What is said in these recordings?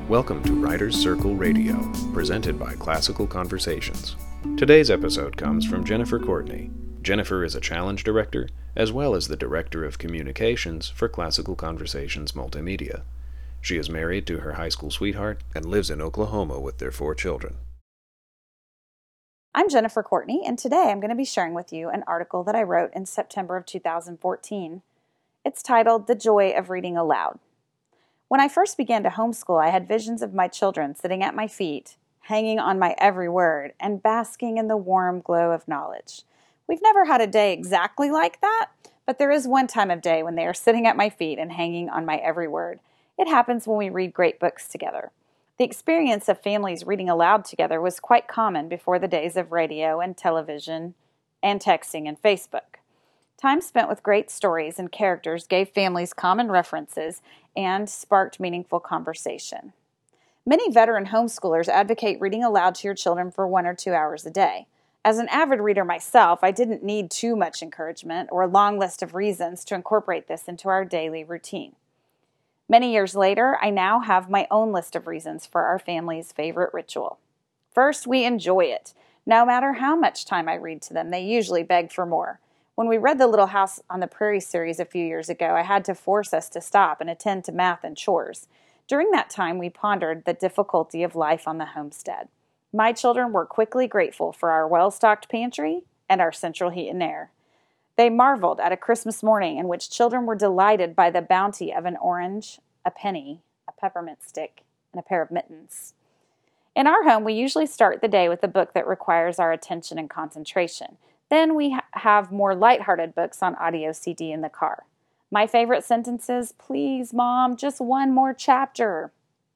Welcome to Writers Circle Radio, presented by Classical Conversations. Today's episode comes from Jennifer Courtney. Jennifer is a challenge director, as well as the director of communications for Classical Conversations Multimedia. She is married to her high school sweetheart and lives in Oklahoma with their 4 children. I'm Jennifer Courtney, and today I'm going to be sharing with you an article that I wrote in September of 2014. It's titled, "The Joy of Reading Aloud." When I first began to homeschool, I had visions of my children sitting at my feet, hanging on my every word, and basking in the warm glow of knowledge. We've never had a day exactly like that, but there is one time of day when they are sitting at my feet and hanging on my every word. It happens when we read great books together. The experience of families reading aloud together was quite common before the days of radio and television and texting and Facebook. Time spent with great stories and characters gave families common references and sparked meaningful conversation. Many veteran homeschoolers advocate reading aloud to your children for 1 or 2 hours a day. As an avid reader myself, I didn't need too much encouragement or a long list of reasons to incorporate this into our daily routine. Many years later, I now have my own list of reasons for our family's favorite ritual. First, we enjoy it. No matter how much time I read to them, they usually beg for more. When we read the Little House on the Prairie series a few years ago, I had to force us to stop and attend to math and chores. During that time, we pondered the difficulty of life on the homestead. My children were quickly grateful for our well-stocked pantry and our central heat and air. They marveled at a Christmas morning in which children were delighted by the bounty of an orange, a penny, a peppermint stick, and a pair of mittens. In our home, we usually start the day with a book that requires our attention and concentration. Then we have more lighthearted books on audio CD in the car. My favorite sentence is, "Please, Mom, just one more chapter."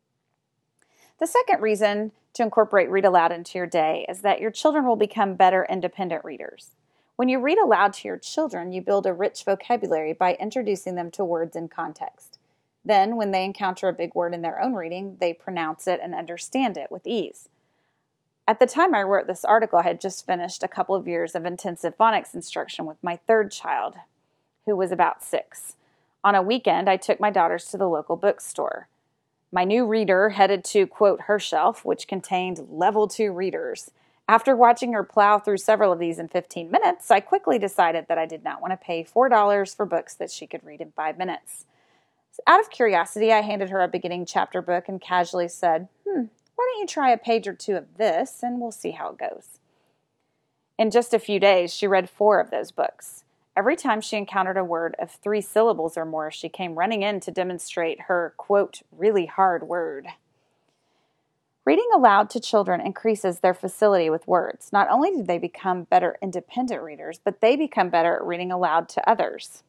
The second reason to incorporate read aloud into your day is that your children will become better independent readers. When you read aloud to your children, you build a rich vocabulary by introducing them to words in context. Then, when they encounter a big word in their own reading, they pronounce it and understand it with ease. At the time I wrote this article, I had just finished a couple of years of intensive phonics instruction with my 3rd child, who was about 6. On a weekend, I took my daughters to the local bookstore. My new reader headed to, quote, her shelf, which contained level 2 readers. After watching her plow through several of these in 15 minutes, I quickly decided that I did not want to pay $4 for books that she could read in 5 minutes. So out of curiosity, I handed her a beginning chapter book and casually said, why don't you try a page or 2 of this and we'll see how it goes. In just a few days, she read 4 of those books. Every time she encountered a word of 3 syllables or more, she came running in to demonstrate her, quote, really hard word. Reading aloud to children increases their facility with words. Not only do they become better independent readers, but they become better at reading aloud to others.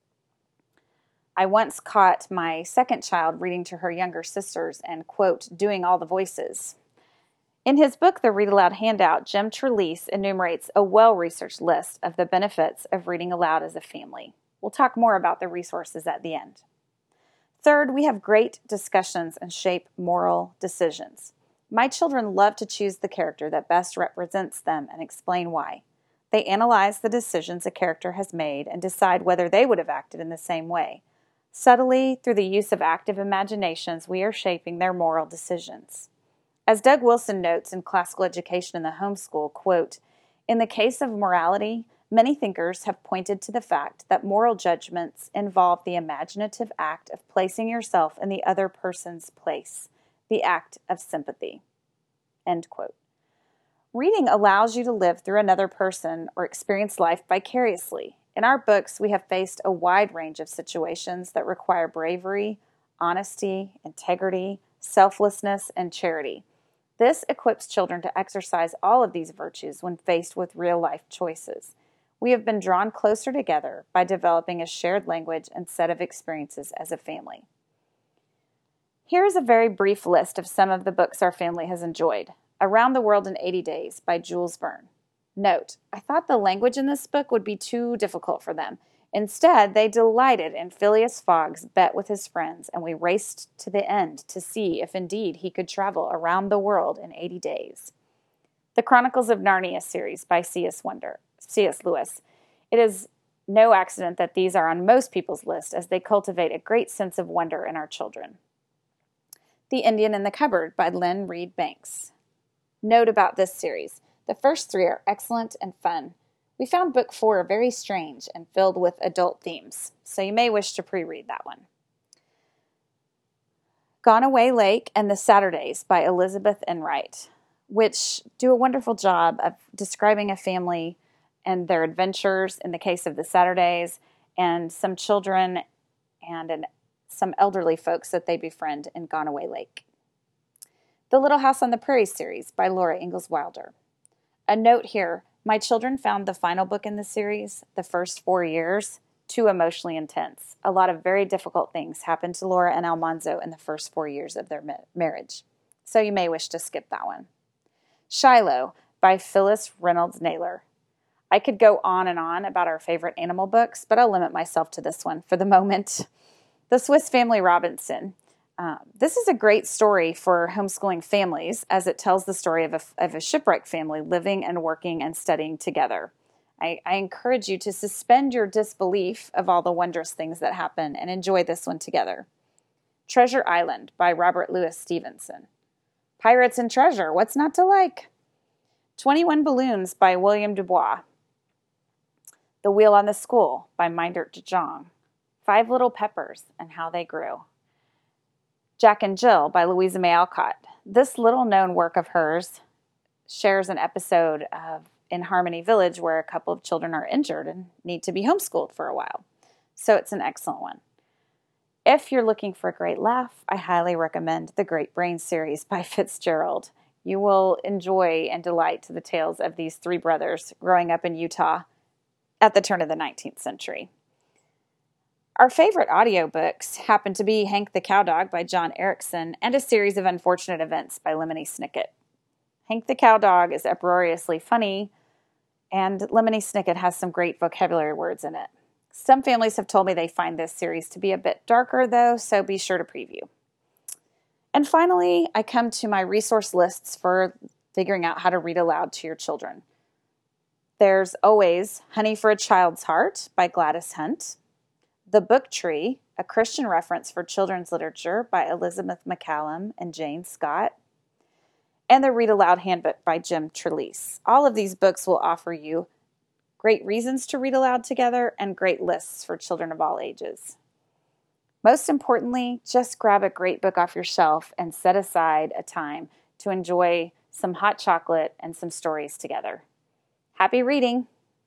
I once caught my 2nd child reading to her younger sisters and, quote, doing all the voices. In his book, The Read Aloud Handout, Jim Trelease enumerates a well-researched list of the benefits of reading aloud as a family. We'll talk more about the resources at the end. Third, we have great discussions and shape moral decisions. My children love to choose the character that best represents them and explain why. They analyze the decisions a character has made and decide whether they would have acted in the same way. Subtly, through the use of active imaginations, we are shaping their moral decisions. As Doug Wilson notes in Classical Education in the Homeschool, quote, in the case of morality, many thinkers have pointed to the fact that moral judgments involve the imaginative act of placing yourself in the other person's place, the act of sympathy, end quote. Reading allows you to live through another person or experience life vicariously. In our books, we have faced a wide range of situations that require bravery, honesty, integrity, selflessness, and charity. This equips children to exercise all of these virtues when faced with real-life choices. We have been drawn closer together by developing a shared language and set of experiences as a family. Here is a very brief list of some of the books our family has enjoyed. Around the World in 80 Days by Jules Verne. Note, I thought the language in this book would be too difficult for them. Instead, they delighted in Phileas Fogg's bet with his friends, and we raced to the end to see if indeed he could travel around the world in 80 days. The Chronicles of Narnia series by C.S. Lewis. It is no accident that these are on most people's list, as they cultivate a great sense of wonder in our children. The Indian in the Cupboard by Lynn Reed Banks. Note about this series: the first 3 are excellent and fun. We found book 4 very strange and filled with adult themes, so you may wish to pre-read that one. Gone Away Lake and the Saturdays by Elizabeth Enright, which do a wonderful job of describing a family and their adventures in the case of the Saturdays, and some children and some elderly folks that they befriend in Gone Away Lake. The Little House on the Prairie series by Laura Ingalls Wilder. A note here: my children found the final book in the series, the first 4 years, too emotionally intense. A lot of very difficult things happened to Laura and Almanzo in the first 4 years of their marriage, so you may wish to skip that one. Shiloh by Phyllis Reynolds Naylor. I could go on and on about our favorite animal books, but I'll limit myself to this one for the moment. The Swiss Family Robinson. This is a great story for homeschooling families, as it tells the story of a shipwrecked family living and working and studying together. I encourage you to suspend your disbelief of all the wondrous things that happen and enjoy this one together. Treasure Island by Robert Louis Stevenson. Pirates and Treasure, what's not to like? 21 Balloons by William Dubois. The Wheel on the School by Mindert de Jong. 5 Little Peppers and How They Grew. Jack and Jill by Louisa May Alcott. This little-known work of hers shares an episode of In Harmony Village where a couple of children are injured and need to be homeschooled for a while. So it's an excellent one. If you're looking for a great laugh, I highly recommend the Great Brain series by Fitzgerald. You will enjoy and delight the tales of these 3 brothers growing up in Utah at the turn of the 19th century. Our favorite audiobooks happen to be Hank the Cowdog by John Erickson and A Series of Unfortunate Events by Lemony Snicket. Hank the Cowdog is uproariously funny, and Lemony Snicket has some great vocabulary words in it. Some families have told me they find this series to be a bit darker, though, so be sure to preview. And finally, I come to my resource lists for figuring out how to read aloud to your children. There's always Honey for a Child's Heart by Gladys Hunt, The Book Tree, a Christian reference for children's literature by Elizabeth McCallum and Jane Scott, and the Read Aloud Handbook by Jim Trelease. All of these books will offer you great reasons to read aloud together and great lists for children of all ages. Most importantly, just grab a great book off your shelf and set aside a time to enjoy some hot chocolate and some stories together. Happy reading!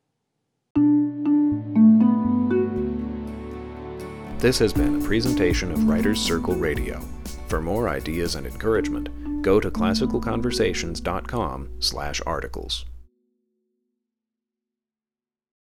This has been a presentation of Writers Circle Radio. For more ideas and encouragement, go to classicalconversations.com/articles.